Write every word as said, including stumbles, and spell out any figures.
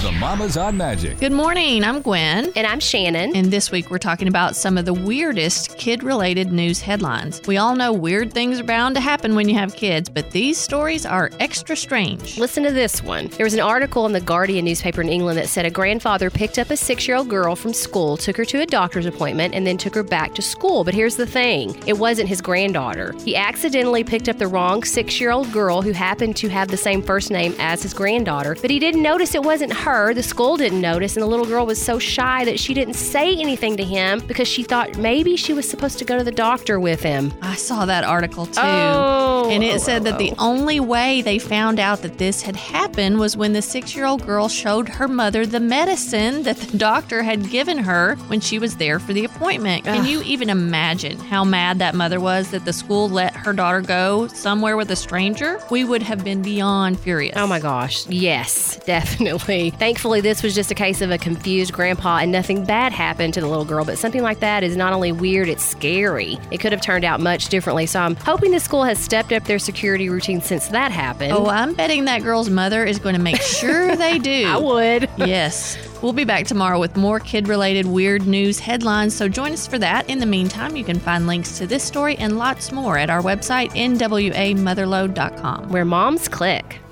the Mamas on Magic. Good morning. I'm Gwen. And I'm Shannon. And this week we're talking about some of the weirdest kid-related news headlines. We all know weird things are bound to happen when you have kids, but these stories are extra strange. Listen to this one. There was an article in the Guardian newspaper in England that said a grandfather picked up a six-year-old girl from school, took her to a doctor's appointment, and then took her back to school. But here's the thing. It wasn't his granddaughter. He accidentally picked up the wrong six-year-old girl who happened to have the same first name as his granddaughter, but he didn't notice it wasn't her. The school didn't notice, and the little girl was so shy that she didn't say anything to him because she thought maybe she was supposed to go to the doctor with him. I saw that article too. Oh, and it oh, said oh, that the oh. only way they found out that this had happened was when the six-year-old girl showed her mother the medicine that the doctor had given her when she was there for the appointment. Can Ugh. you even imagine how mad that mother was that the school let her daughter go somewhere with a stranger? We would have been beyond furious. Oh my gosh. Yes, definitely. Thankfully, this was just a case of a confused grandpa and nothing bad happened to the little girl, but something like that is not only weird, it's scary. It could have turned out much differently, so I'm hoping the school has stepped up their security routine since that happened. Oh, I'm betting that girl's mother is going to make sure they do. I would. Yes. We'll be back tomorrow with more kid-related weird news headlines, so join us for that. In the meantime, you can find links to this story and lots more at our website, N W A motherlode dot com. Where moms click.